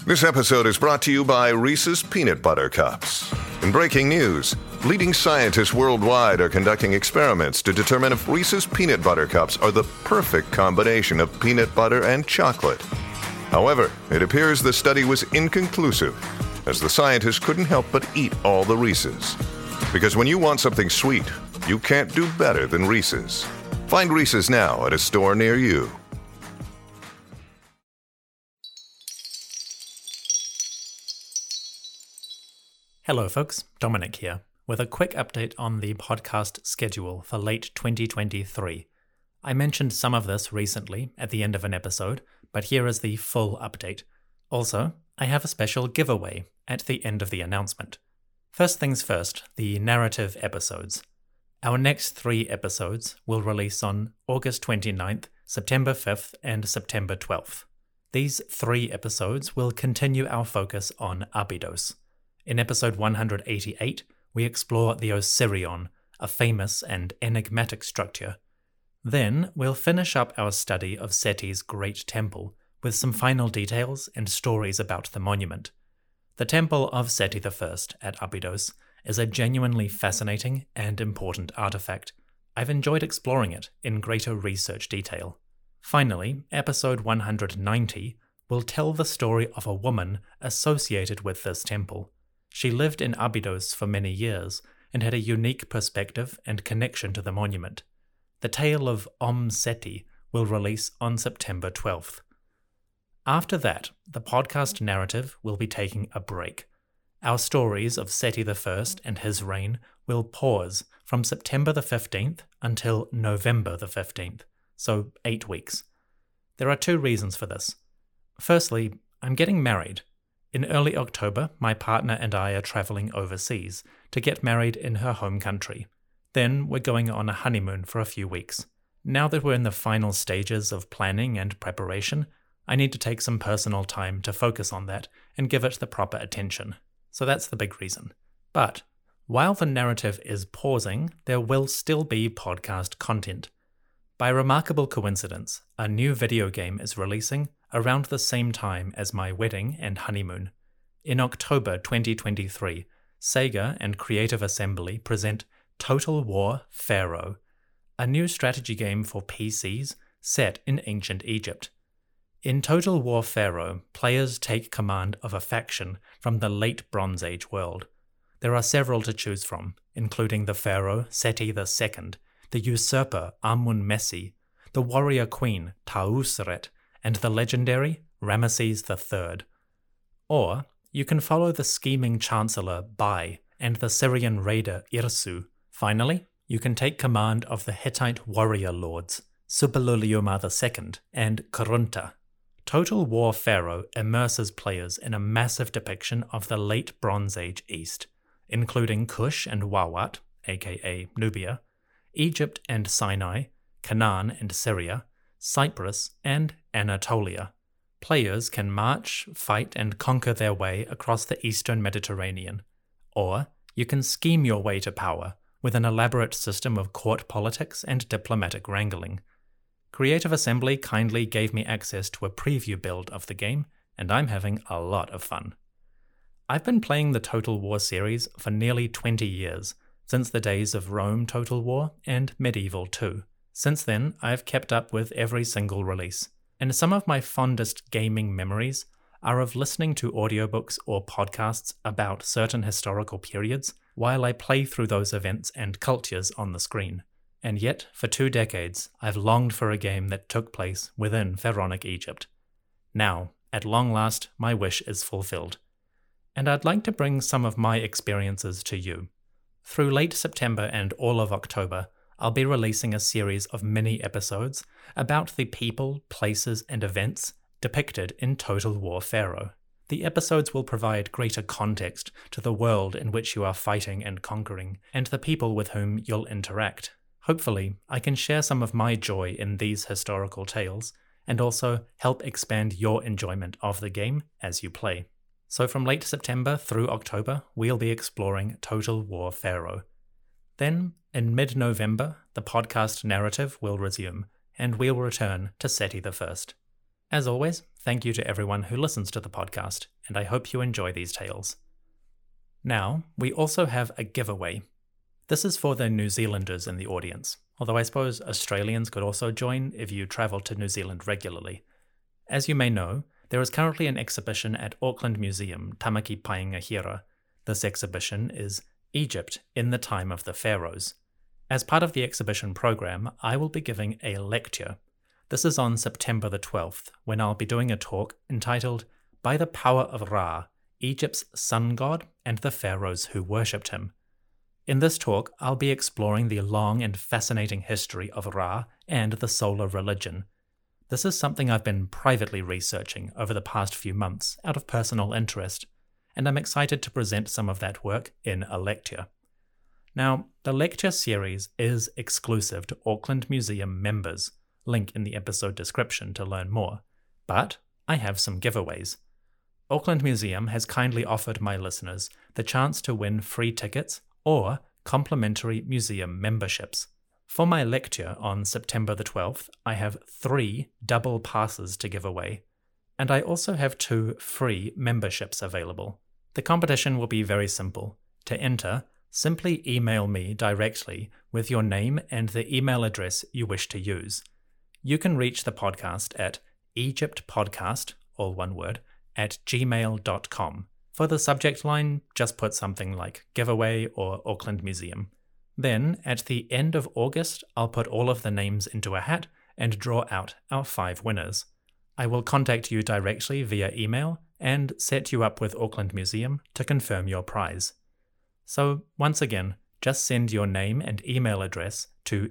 This episode is brought to you by Reese's Peanut Butter Cups. In breaking news, leading scientists worldwide are conducting experiments to determine if Reese's Peanut Butter Cups are the perfect combination of peanut butter and chocolate. However, it appears the study was inconclusive, as the scientists couldn't help but eat all the Reese's. Because when you want something sweet, you can't do better than Reese's. Find Reese's now at a store near you. Hello folks, Dominic here, with a quick update on the podcast schedule for late 2023. I mentioned some of this recently at the end of an episode, but here is the full update. Also, I have a special giveaway at the end of the announcement. First things first, the narrative episodes. Our next 3 episodes will release on August 29th, September 5th, and September 12th. These 3 episodes will continue our focus on Abydos. In episode 188, we explore the Osirion, a famous and enigmatic structure. Then we'll finish up our study of Seti's Great Temple with some final details and stories about the monument. The Temple of Seti I at Abydos is a genuinely fascinating and important artifact. I've enjoyed exploring it in greater research detail. Finally, episode 190 will tell the story of a woman associated with this temple. She lived in Abydos for many years and had a unique perspective and connection to the monument. The tale of Seti will release on September 12th. After that, the podcast narrative will be taking a break. Our stories of Seti I and his reign will pause from September the 15th until November the 15th, so 8 weeks. There are 2 reasons for this. Firstly, I'm getting married. In early October, my partner and I are traveling overseas to get married in her home country. Then we're going on a honeymoon for a few weeks. Now that we're in the final stages of planning and preparation, I need to take some personal time to focus on that and give it the proper attention. So that's the big reason. But while the narrative is pausing, there will still be podcast content. By remarkable coincidence, a new video game is releasing around the same time as my wedding and honeymoon. In October 2023, Sega and Creative Assembly present Total War Pharaoh, a new strategy game for PCs set in ancient Egypt. In Total War Pharaoh, players take command of a faction from the late Bronze Age world. There are several to choose from, including the pharaoh Seti II, the usurper Amun-Messi, the warrior queen Tausret, and the legendary Ramesses III. Or you can follow the scheming chancellor Bai and the Syrian raider Irsu. Finally, you can take command of the Hittite warrior lords Subululliuma II and Kurunta. Total War Pharaoh immerses players in a massive depiction of the late Bronze Age East, including Kush and Wawat, aka Nubia, Egypt and Sinai, Canaan and Syria, Cyprus, and Anatolia. Players can march, fight, and conquer their way across the eastern Mediterranean. Or you can scheme your way to power with an elaborate system of court politics and diplomatic wrangling. Creative Assembly kindly gave me access to a preview build of the game, and I'm having a lot of fun. I've been playing the Total War series for nearly 20 years, since the days of Rome Total War and Medieval 2. Since then, I've kept up with every single release, and some of my fondest gaming memories are of listening to audiobooks or podcasts about certain historical periods while I play through those events and cultures on the screen. And yet, for 2 decades, I've longed for a game that took place within Pharaonic Egypt. Now, at long last, my wish is fulfilled. And I'd like to bring some of my experiences to you. Through late September and all of October, I'll be releasing a series of mini episodes about the people, places, and events depicted in Total War Pharaoh. The episodes will provide greater context to the world in which you are fighting and conquering, and the people with whom you'll interact. Hopefully, I can share some of my joy in these historical tales, and also help expand your enjoyment of the game as you play. So from late September through October, we'll be exploring Total War Pharaoh. Then, in mid-November, the podcast narrative will resume, and we'll return to Seti I. As always, thank you to everyone who listens to the podcast, and I hope you enjoy these tales. Now, we also have a giveaway. This is for the New Zealanders in the audience, although I suppose Australians could also join if you travel to New Zealand regularly. As you may know, there is currently an exhibition at Auckland Museum, Tamaki Painga Hira. This exhibition is Egypt in the Time of the Pharaohs. As part of the exhibition program, I will be giving a lecture. This is on September the 12th, when I'll be doing a talk entitled By the Power of Ra, Egypt's Sun God and the Pharaohs Who Worshipped Him. In this talk, I'll be exploring the long and fascinating history of Ra and the solar religion. This is something I've been privately researching over the past few months out of personal interest, and I'm excited to present some of that work in a lecture. Now, the lecture series is exclusive to Auckland Museum members. Link in the episode description to learn more. But I have some giveaways. Auckland Museum has kindly offered my listeners the chance to win free tickets or complimentary museum memberships. For my lecture on September the 12th, I have 3 double passes to give away, and I also have 2 free memberships available. The competition will be very simple. To enter, simply email me directly with your name and the email address you wish to use. You can reach the podcast at egyptpodcast, all one word, at gmail.com. For the subject line, just put something like giveaway or Auckland Museum. Then, at the end of August, I'll put all of the names into a hat and draw out our 5 winners. I will contact you directly via email and set you up with Auckland Museum to confirm your prize. So, once again, just send your name and email address to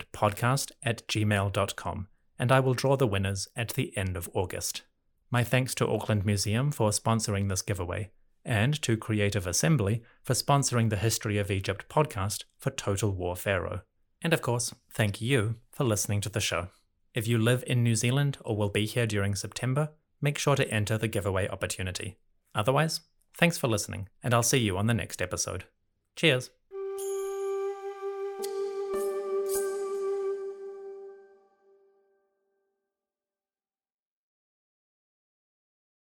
egyptpodcast@gmail.com, and I will draw the winners at the end of August. My thanks to Auckland Museum for sponsoring this giveaway, and to Creative Assembly for sponsoring the History of Egypt podcast for Total War Pharaoh. And of course, thank you for listening to the show. If you live in New Zealand or will be here during September, make sure to enter the giveaway opportunity. Otherwise, thanks for listening, and I'll see you on the next episode. Cheers!